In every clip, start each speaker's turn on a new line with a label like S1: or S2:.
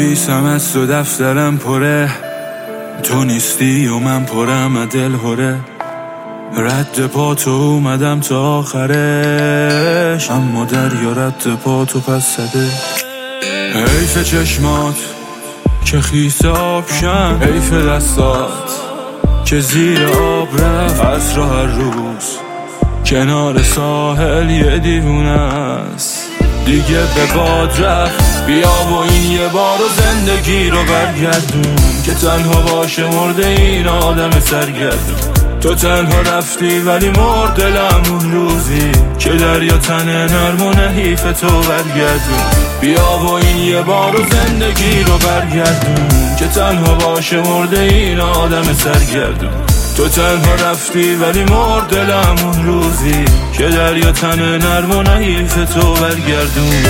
S1: نویسم از تو دفترم پره، تو نیستی و من پرم از دل هره. رد پا تو اومدم تا آخرش، اما دریا رد پا تو پس زده. حیف چشمات که خیس آبشن، حیف دستات که زیر آب رفت. عصر هر روز کنار ساحل یه دیوونه است، دیگه به باد رفت. بیا و این یه بارو زندگی رو برگردون، که تنها باشه مرده این آدم سرگردون. تو تنها رفتی ولی مرد دلم اون روزی که دریا تنه نرم و نحیف تو برگردون. بیا و این یه بارو زندگی رو برگردون، که تنها باشه مرده این آدم سرگردون. تو تنها رفتی ولی مرد دلم اون روزی که دریا تنه نرم و نحیف تو برگردون.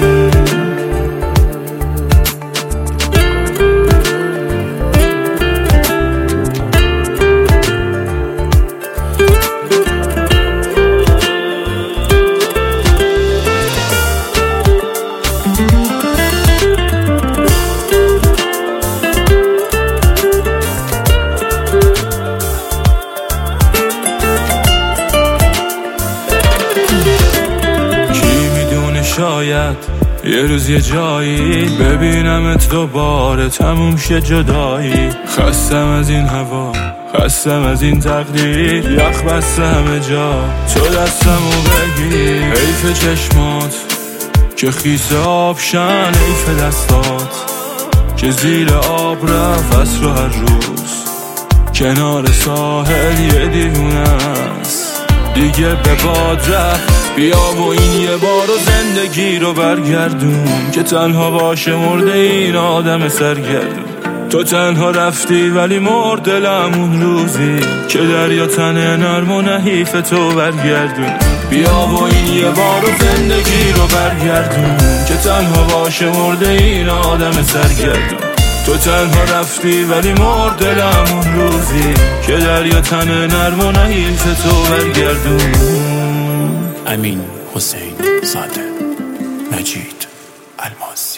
S1: شاید یه روز یه جایی ببینمت دوباره، تموم شه جدایی. خستم از این هوا، خستم از این تقدیر، یخ بسته همه جا تو دستمو بگیر. حیف چشمات که خیس آبشن، حیف دستات که زیر آب رفت. عصر هر روز کنار ساحل یه دیوونه است، دیگه به باد رفت. بیا و این یه بارو زندگی رو برگردون، که تنها باشه مرده این آدم سرگردون. تو تنها رفتی ولی مرد دلم اون روزی که دریا تنه نرم و نحیف تو برگردون. بیا و این یه بارو زندگی رو برگردون، که تنها باشه مرده این آدم سرگردون. تو تنها رفتی ولی مرد دلم اون روزی که دریا تنه نرم و نحیف تو برگردون.
S2: امین حسین زاده، مجید الماس.